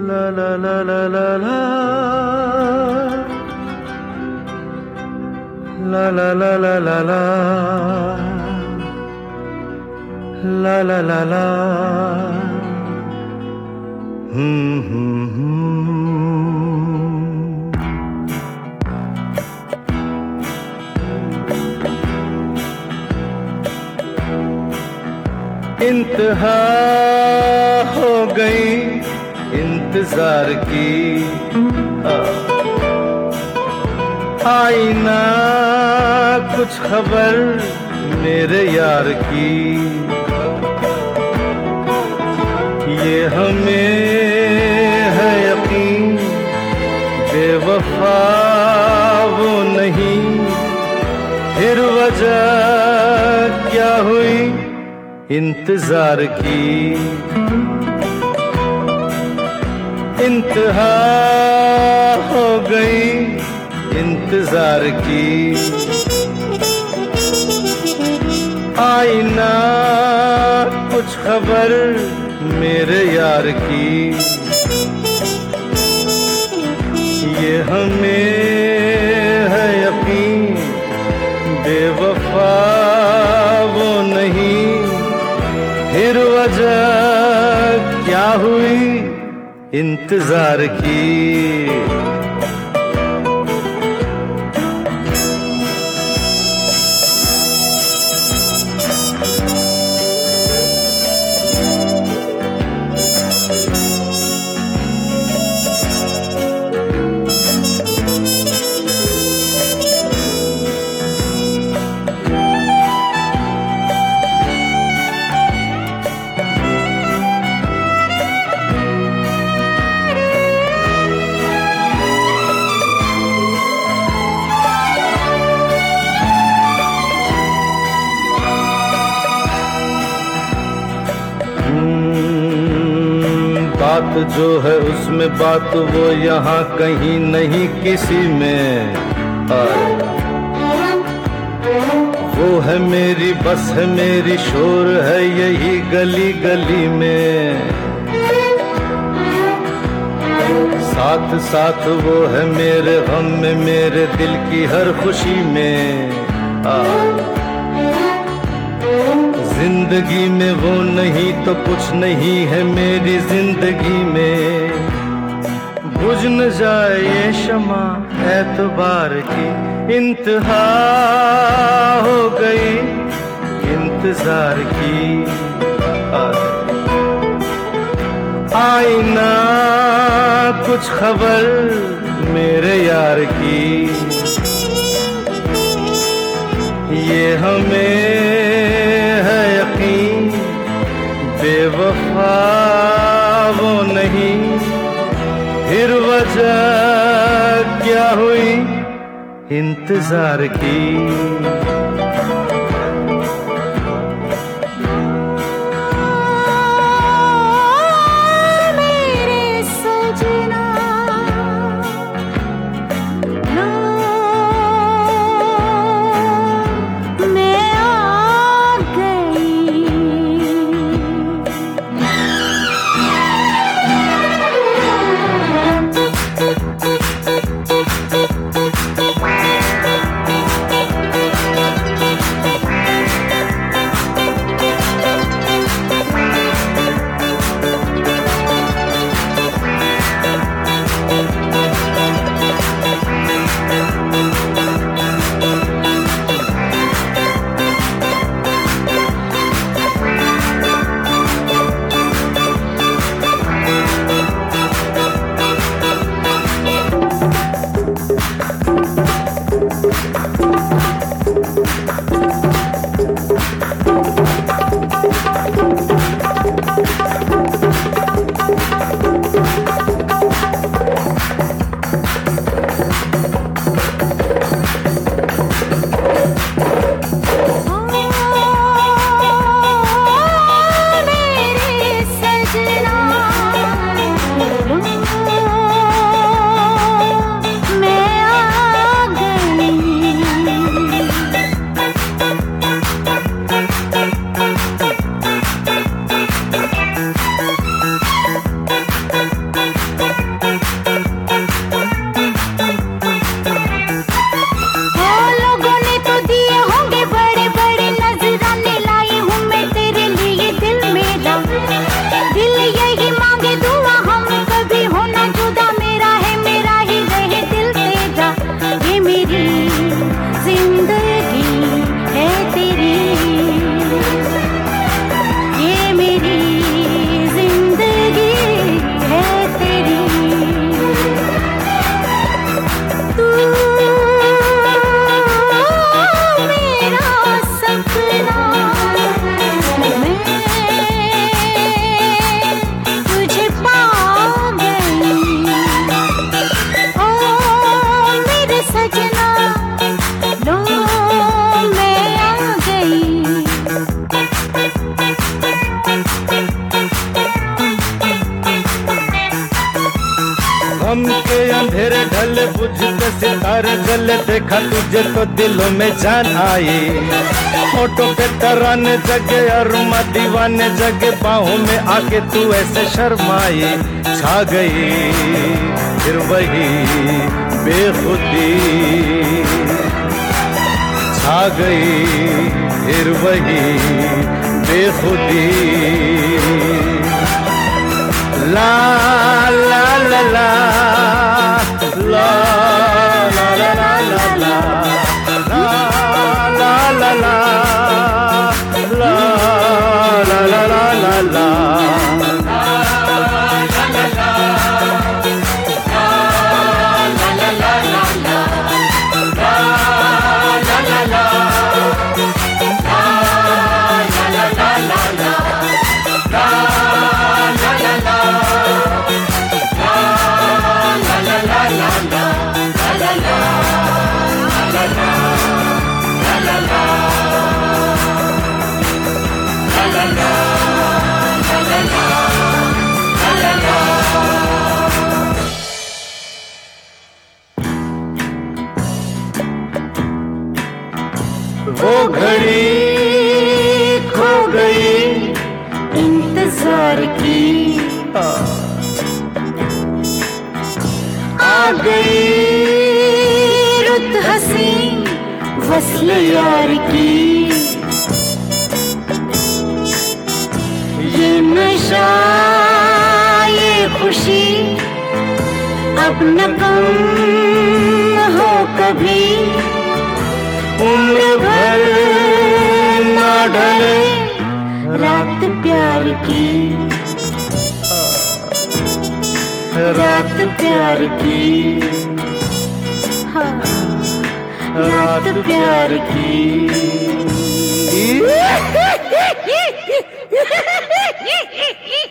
La la la la la la. La la la la la la. La la la la. इंतहा हो गई इंतजार की, आई ना कुछ खबर मेरे यार की। ये हमें है यकीन बेवफा वो नहीं, फिर वजह क्या हुई इंतजार की। इंतहा हो गई इंतजार की, आई ना कुछ खबर मेरे यार की। ये हमें है यकीन बेवफा वो नहीं, फिर वजह क्या हुई इंतजार की। बात जो है उसमें बात वो यहाँ कहीं नहीं किसी में। वो है मेरी बस है मेरी शोर है यही गली गली में। साथ साथ वो है मेरे गम में मेरे दिल की हर खुशी में। जिंदगी में वो नहीं तो कुछ नहीं है मेरी जिंदगी में। बुझ न जाए ये शमा एतबार की, इंतहा हो गई इंतजार की। आई ना कुछ खबर मेरे यार की। ये हमें है यकीन बेवफा वो नहीं, फिर वजह क्या हुई इंतजार की। के अंधेरे ढले, बुझते सितारे जले, देखा तुझे तो दिलों में जान आई। होठों पे तराने जगे और दीवाने जगे, बाहों में आके तू ऐसे शर्माई। छा गई फिर वही बेखुदी, छा गई फिर वही बेखुदी। ला ला ला ला ला ला ला ला ला ला ला ला ला ला ला। वो घड़ी खो गई इंतजार की, आ गई रुत हसी वस्ल यार की। ये नशा ये खुशी अब न कम हो कभी, उम्र भर ना ढले रात प्यार की, रात प्यार की, हाँ, रात प्यार की।